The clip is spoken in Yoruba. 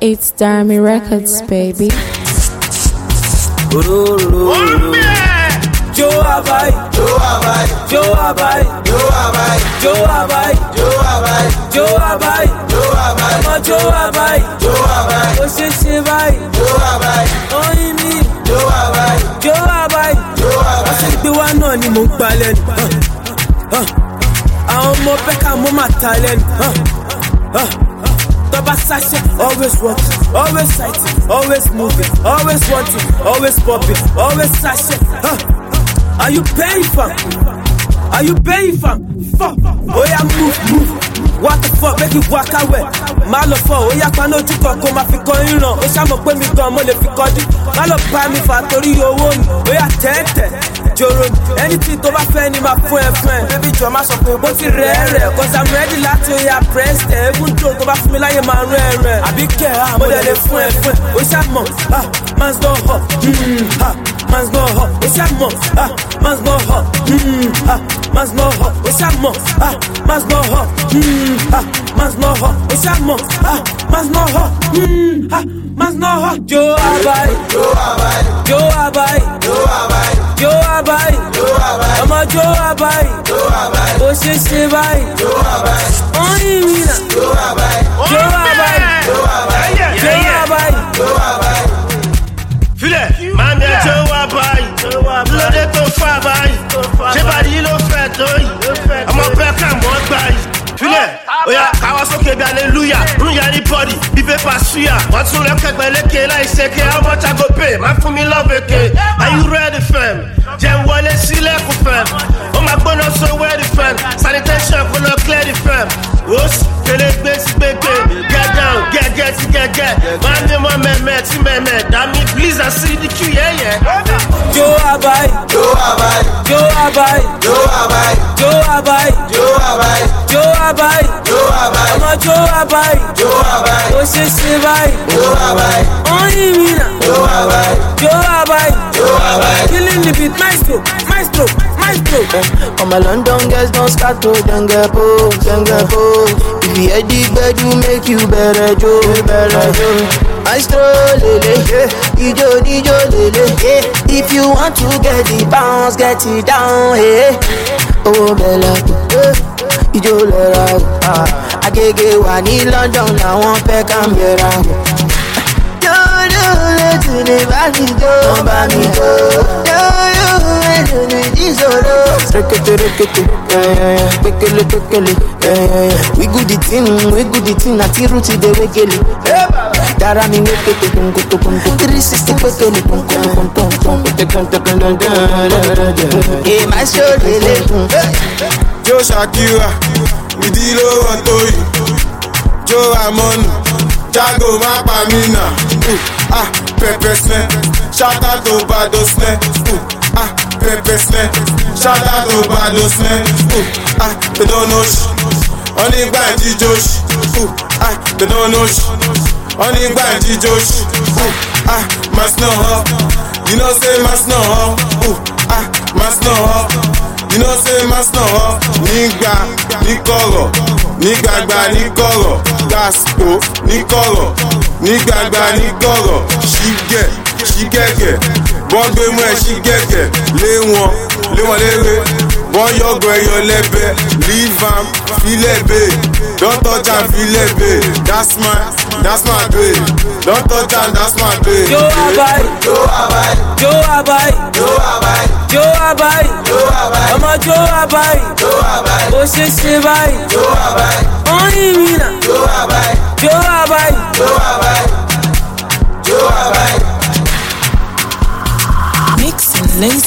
It's Dami Records, baby. Joe Abai, Joe Abai, Joe Abai, Joe Abai, Joe Abai, Joe Abai, Joe Abai, Joe Abai, Joe Abai, Joe Abai, Osheshe bai, Joe Abai, Oyimi, Joe Abai, Joe Abai, Joe Abai. Ose gbe wa náà ni mo ń gbà lẹ́nu. Àwọn ọmọ Beckham mo máa ta lẹ́nu. Toba sasha, always working, always sighting, always moving, always wanting, always popping, always sasha. Are you paying for? Are you paying for? Fuck. Oh yeah, move. What the fuck, make it walk away. Malo for, oh yeah, pano juko ko ma fi kon iran. O sha mo pe mi gan mo le fi koju. Malo pa mi fa tori owo mi. Oh yeah, tete. Joro, anything to ba fe ni ma fún ẹ. Baby jo ma sọ pé bó ti rere, cause I'm ready láti oh yeah, press the even though to ba fún mi láyé ma rere. Àbí ke mo de le fún ẹ. O sha mo, man's go hot. Man's go hot. O sha mo, man's go hot. Man's go hot. O sha mo, man's go hot. Man's no hot. O sha mo, man's no hot. Man's no hot. Joe Abai, Joe Abai, Joe Abai, Joe Abai, Joe Abai, Joe Abai. Ọmọ Joe Abai, Joe Abai. Osheshe bai, Joe Abai. Oyimi na, Joe Abai, Joe Abai, Joe Abai, Joe Abai, Joe Abai. File, man de Joe Abai, lóde tó fà báyìí, ṣé bàdí ló fẹ́ tó yìí, ọmọ Beckham wọ́n gbà yìí. File, oya, káwá sókè bí hallelujah, rún yà ní bọ́dì, bí pépà suya, wọ́n tún lẹ́kẹ̀gbẹ́ lékè láì ṣèké, how much I go pay, má fún mi lọ́bẹ̀kẹ̀, are you ready fam? Jẹ́ wọlé sílẹ̀kùn fam, ó máa gbóná so wẹ́ẹ̀dì fam, sanitation kò lọ clear the fam, wos, kele gbé sí gbégbé, get down, get, máa ní mọ́ mẹ́mẹ́ tí mẹ́mẹ́, dàmí please I see the queue, yeah. Joe Abai, Joe Abai, Joe Abai, Joe Abai, Joe Abai, Joe Abai, Joe Abai, Joe Abai, ọmọ Joe Abai, Joe Abai, Osheshe bai, Joe Abai, Oyimi na, Joe Abai, Joe Abai, Joe Abai, killing the beat, maestro. All my London girls don't start to dengue pose. If you hear the bed, you make you better Joe. Maestro lele, dijo lele. If you want to get the bounce, get it down, hey. Oh bella, dijo lera. Agege wa ní London, na wọ́n fẹ́ Canberra. To the body go, bami go. We good the thing, na tiru ti de wekele. Dara mi wekele, 360 wekele. Hey, my show lele. Joe Shakira, Idilo Antoyi, Joe Amonu, Jago Mapamina. Pepper snare, shout out to Bado snare. Pepper snare, shout out to Bado snare. They don't know sh. Only Banji Josh. They don't know sh. Only Banji Josh. Mas no ho. You know say mas no ho. Mas no ho. You know say mas no ho. Nigga, Nikoro. Nigga, Nikoro. Gaspo, Nikoro. Nígbàgbà ní kọ̀rọ̀, ṣí gẹ̀gẹ̀, bọ́n gbé mú ẹ̀ ṣí gẹ̀gẹ̀, lé wọn léré, bọ́n yọ̀gọ̀ ẹyọ lẹ́bẹ̀, leave am, filẹ̀ bẹ̀, don't touch am, filẹ̀ bẹ̀, that's my babe, don't touch am, that's my babe. Joe Abai, Joe Abai, Joe Abai, Joe Abai, Joe Abai, Joe Abai, ọmọ Joe Abai, Joe Abai, Osheshe bai, Joe Abai, Oyimi na, Joe Abai, Joe Abai, Joe Abai, Joe Abai. Mix and lazy.